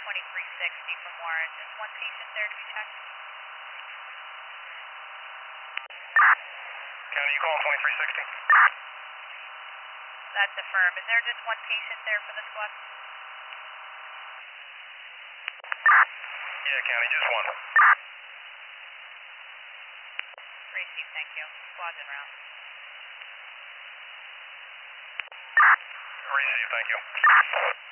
2360 from Warren. Just one patient there to be checked. County, you calling 2360? That's affirmed. Is there just one patient there for the squad? Yeah, County, just one. Receive, thank you. Squad's en route. Receive, thank you.